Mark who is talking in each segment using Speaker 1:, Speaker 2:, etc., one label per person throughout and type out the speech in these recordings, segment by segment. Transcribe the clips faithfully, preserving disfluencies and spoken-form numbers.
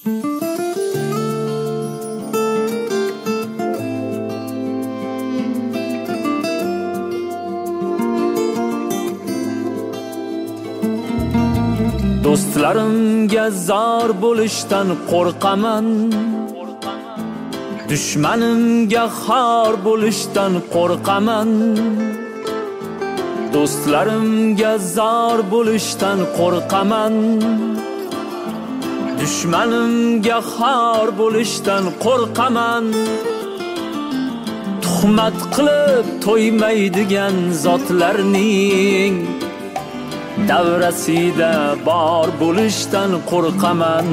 Speaker 1: Do'stlarimga zor bo'lishdan qo'rqaman, dushmanimga xor bo'lishdan qo'rqaman. Do'stlarimga zor bo'lishdan qo'rqaman, dushmanimga xor bo'lishdan qo'rqaman. Tuhmat qilib to'ymaydigan zotlarning davrasida bor bo'lishdan qo'rqaman.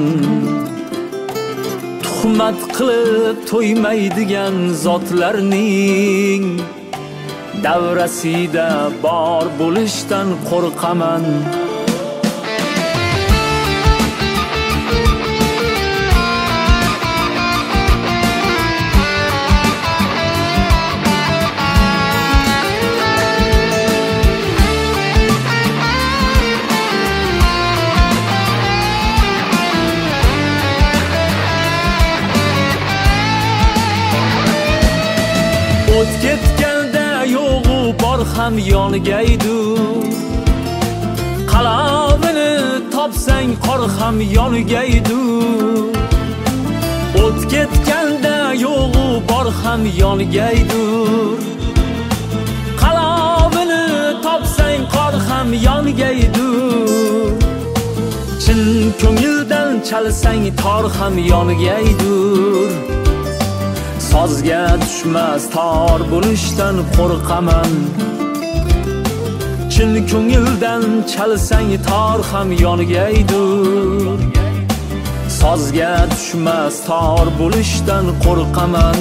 Speaker 1: Tuhmat qilib to'ymaydigan zotlarning davrasida bor bo'lishdan qo'rqaman. O't ketganda yo'g'u bor ham yongaydu, qalovini topsang qor ham yongaydu. O't ketganda yo'g'u bor ham yongaydu, qalovini topsang qor ham yongaydu. Chin ko'ngildan chalsang tor ham yongaydu. Sozga tushmas tor bo'lishdan qo'rqaman. Chin ko'ngildan chalsang tor ham yongaydu. Sozga tushmas tor bo'lishdan qo'rqaman.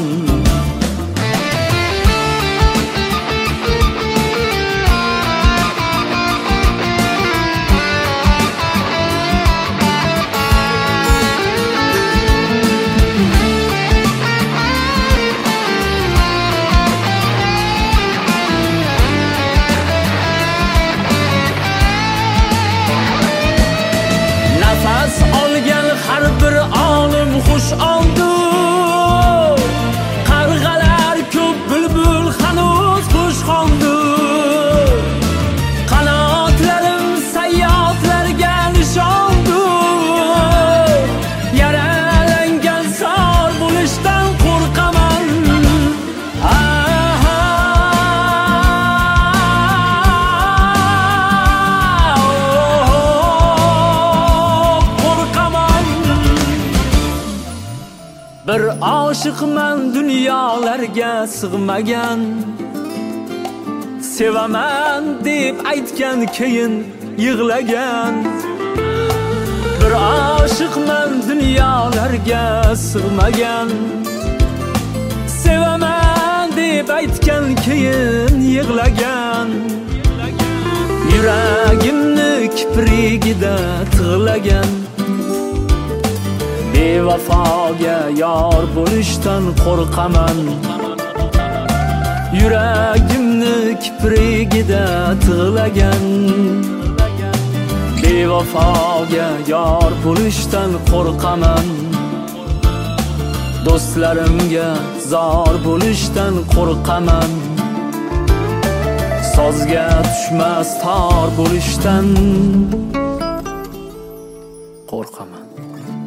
Speaker 1: Nafas olgan har bir olim xush oldu. Qarg'alar ko'p, bulbul hanuz xush qoldi. Qanotlarim sayyodlarga nishondu. Yaralangan zor bo'lishdan qo'rqaman. Bir oshiqman dunyolarga sig'magan, sevaman deb aytgan keyin yig'lagan. Bir oshiqman dunyolarga sig'magan, sevaman deb aytgan keyin yig'lagan. Yuragimni kiprigida tig'lagan, bevafoga yor bo'lishdan qo'rqaman. Yuragimni kiprigida tig'lagan, bevafoga yor bo'lishdan qo'rqaman. Do'stlarimga zor bo'lishdan qo'rqaman. Sozga tushmas tor bo'lishdan qo'rqaman.